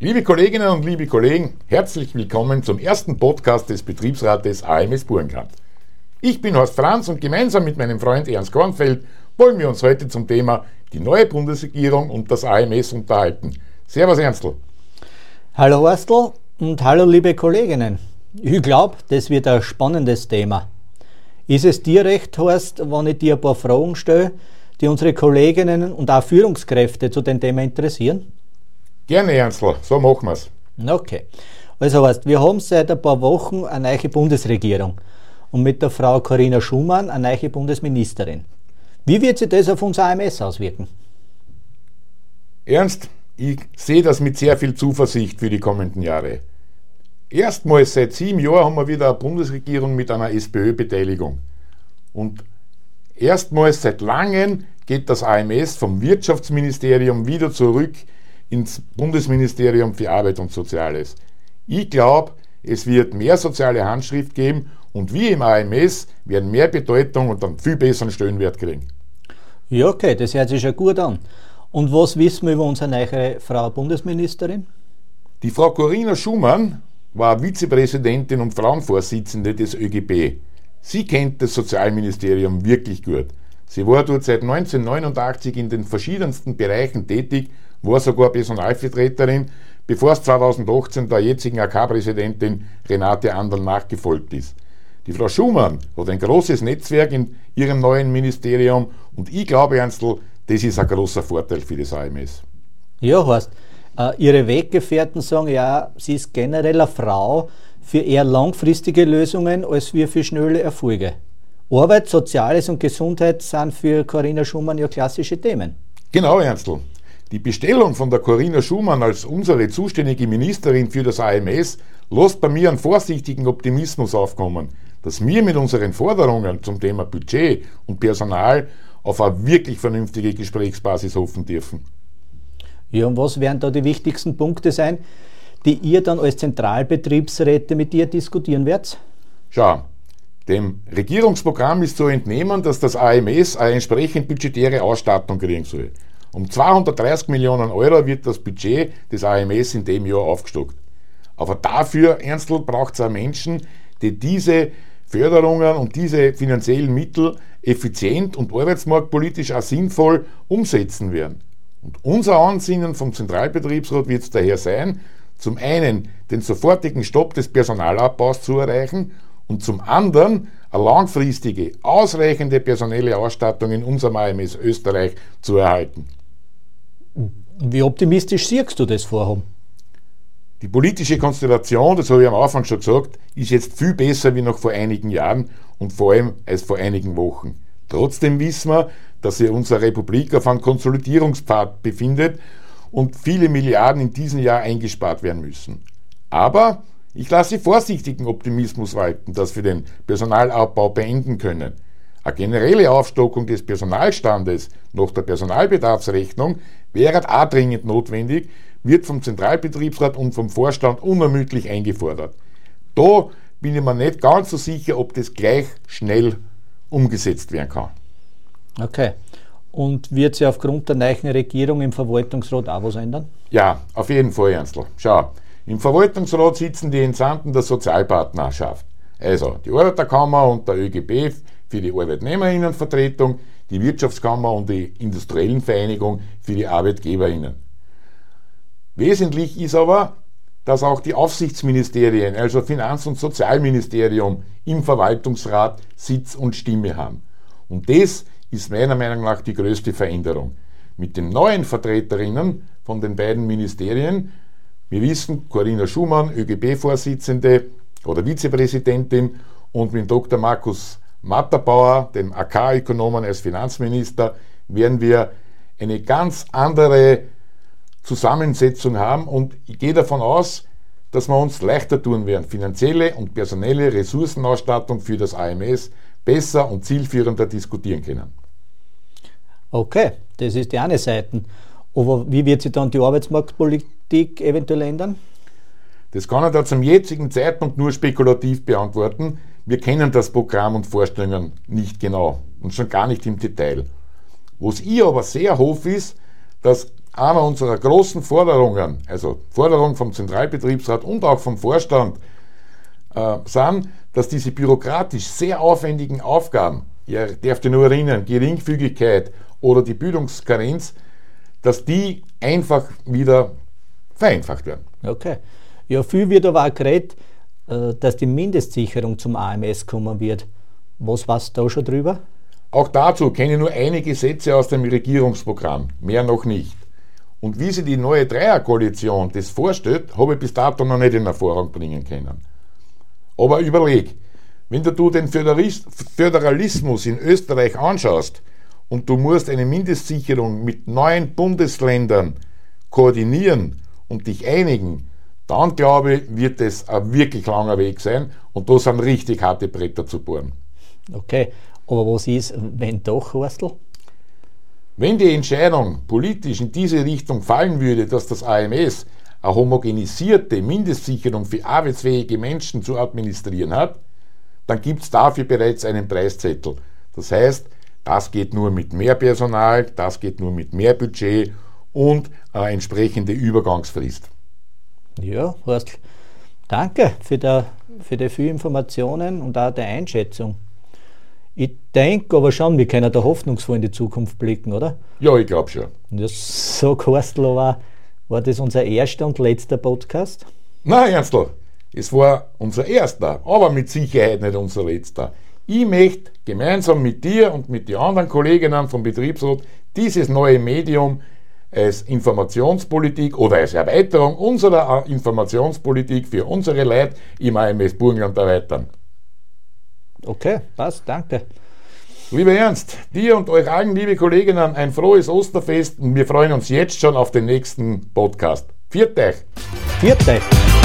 Liebe Kolleginnen und liebe Kollegen, herzlich willkommen zum ersten Podcast des Betriebsrates AMS Burgenland. Ich bin Horst Franz und gemeinsam mit meinem Freund Ernst Kornfeld wollen wir uns heute zum Thema die neue Bundesregierung und das AMS unterhalten. Servus Ernstl. Hallo Horstl und hallo liebe Kolleginnen. Ich glaube, das wird ein spannendes Thema. Ist es dir recht, Horst, wenn ich dir ein paar Fragen stelle, die unsere Kolleginnen und auch Führungskräfte zu dem Thema interessieren? Gerne Ernstl, so machen wir's. Okay. Also Horst, wir haben seit ein paar Wochen eine neue Bundesregierung und mit der Frau Corinna Schumann eine neue Bundesministerin. Wie wird sich das auf unser AMS auswirken? Ernst, ich sehe das mit sehr viel Zuversicht für die kommenden Jahre. Erstmals seit 7 Jahren haben wir wieder eine Bundesregierung mit einer SPÖ-Beteiligung. Und erstmals seit langem geht das AMS vom Wirtschaftsministerium wieder zurück ins Bundesministerium für Arbeit und Soziales. Ich glaube, es wird mehr soziale Handschrift geben und wir im AMS werden mehr Bedeutung und einen viel besseren Stellenwert kriegen. Ja, okay, das hört sich schon gut an. Und was wissen wir über unsere neue Frau Bundesministerin? Die Frau Corinna Schumann war Vizepräsidentin und Frauenvorsitzende des ÖGB. Sie kennt das Sozialministerium wirklich gut. Sie war dort seit 1989 in den verschiedensten Bereichen tätig, war sogar Personalvertreterin, bevor es 2018 der jetzigen AK-Präsidentin Renate Anderl nachgefolgt ist. Die Frau Schumann hat ein großes Netzwerk in ihrem neuen Ministerium und ich glaube, Ernstl, das ist ein großer Vorteil für das AMS. Ja, Horst, Ihre Weggefährten sagen ja, sie ist generell eine Frau für eher langfristige Lösungen als für schnelle Erfolge. Arbeit, Soziales und Gesundheit sind für Corinna Schumann ja klassische Themen. Genau, Ernstl. Die Bestellung von der Corinna Schumann als unsere zuständige Ministerin für das AMS lässt bei mir einen vorsichtigen Optimismus aufkommen, dass wir mit unseren Forderungen zum Thema Budget und Personal auf eine wirklich vernünftige Gesprächsbasis hoffen dürfen. Ja, und was werden da die wichtigsten Punkte sein, die ihr dann als Zentralbetriebsräte mit ihr diskutieren werdet? Schau, dem Regierungsprogramm ist zu entnehmen, dass das AMS eine entsprechend budgetäre Ausstattung kriegen soll. Um 230 Millionen Euro wird das Budget des AMS in dem Jahr aufgestockt. Aber dafür, Ernstl, braucht es auch Menschen, die diese Förderungen und diese finanziellen Mittel effizient und arbeitsmarktpolitisch auch sinnvoll umsetzen werden. Und unser Ansinnen vom Zentralbetriebsrat wird es daher sein, zum einen den sofortigen Stopp des Personalabbaus zu erreichen und zum anderen eine langfristige, ausreichende personelle Ausstattung in unserem AMS Österreich zu erhalten. Wie optimistisch siehst du das Vorhaben? Die politische Konstellation, das habe ich am Anfang schon gesagt, ist jetzt viel besser wie noch vor einigen Jahren und vor allem als vor einigen Wochen. Trotzdem wissen wir, dass sich unsere Republik auf einem Konsolidierungspfad befindet und viele Milliarden in diesem Jahr eingespart werden müssen. Aber ich lasse vorsichtigen Optimismus walten, dass wir den Personalabbau beenden können. Eine generelle Aufstockung des Personalstandes nach der Personalbedarfsrechnung wäre auch dringend notwendig, wird vom Zentralbetriebsrat und vom Vorstand unermüdlich eingefordert. Da bin ich mir nicht ganz so sicher, ob das gleich schnell umgesetzt werden kann. Okay. Und wird sich aufgrund der neuen Regierung im Verwaltungsrat auch was ändern? Ja, auf jeden Fall, Ernstl. Schau, im Verwaltungsrat sitzen die Entsandten der Sozialpartnerschaft. Also die Arbeiterkammer und der ÖGB für die Arbeitnehmerinnenvertretung, die Wirtschaftskammer und die Industriellen Vereinigung für die Arbeitgeberinnen. Wesentlich ist aber, dass auch die Aufsichtsministerien, also Finanz- und Sozialministerium, im Verwaltungsrat Sitz und Stimme haben. Und das ist meiner Meinung nach die größte Veränderung. Mit den neuen Vertreterinnen von den beiden Ministerien, wir wissen, Corinna Schumann, ÖGB-Vorsitzende oder Vizepräsidentin, und mit Dr. Markus Matterbauer, dem AK-Ökonomen als Finanzminister, werden wir eine ganz andere Zusammensetzung haben und ich gehe davon aus, dass wir uns leichter tun werden, finanzielle und personelle Ressourcenausstattung für das AMS besser und zielführender diskutieren können. Okay, das ist die eine Seite. Aber wie wird sich dann die Arbeitsmarktpolitik eventuell ändern? Das kann ich da zum jetzigen Zeitpunkt nur spekulativ beantworten. Wir kennen das Programm und Vorstellungen nicht genau und schon gar nicht im Detail. Was ich aber sehr hoffe ist, dass einer unserer großen Forderungen, also Forderung vom Zentralbetriebsrat und auch vom Vorstand, sind, dass diese bürokratisch sehr aufwendigen Aufgaben, ihr dürft ihr nur erinnern, Geringfügigkeit oder die Bildungskarenz, dass die einfach wieder vereinfacht werden. Okay. Ja, viel wird aber auch geredet, dass die Mindestsicherung zum AMS kommen wird. Was weißt du da schon drüber? Auch dazu kenne ich nur einige Sätze aus dem Regierungsprogramm, mehr noch nicht. Und wie sie die neue Dreierkoalition das vorstellt, habe ich bis dato noch nicht in Erfahrung bringen können. Aber überleg, wenn du den Föderalismus in Österreich anschaust und du musst eine Mindestsicherung mit 9 Bundesländern koordinieren und dich einigen, dann glaube ich, wird es ein wirklich langer Weg sein und da sind richtig harte Bretter zu bohren. Okay, aber was ist, wenn doch, Horstl? Wenn die Entscheidung politisch in diese Richtung fallen würde, dass das AMS eine homogenisierte Mindestsicherung für arbeitsfähige Menschen zu administrieren hat, dann gibt es dafür bereits einen Preiszettel. Das heißt, das geht nur mit mehr Personal, das geht nur mit mehr Budget und eine entsprechende Übergangsfrist. Ja, Horstl, danke für die vielen Informationen und auch die Einschätzung. Ich denke aber schon, wir können da hoffnungsvoll in die Zukunft blicken, oder? Ja, ich glaube schon. Und das sagt Horstl, war das unser erster und letzter Podcast? Nein, Ernstl, es war unser erster, aber mit Sicherheit nicht unser letzter. Ich möchte gemeinsam mit dir und mit den anderen Kolleginnen vom Betriebsrat dieses neue Medium als Informationspolitik oder als Erweiterung unserer Informationspolitik für unsere Leute im AMS Burgenland erweitern. Okay, passt, danke. Lieber Ernst, dir und euch allen, liebe Kolleginnen, ein frohes Osterfest und wir freuen uns jetzt schon auf den nächsten Podcast. Viert euch! Viert euch!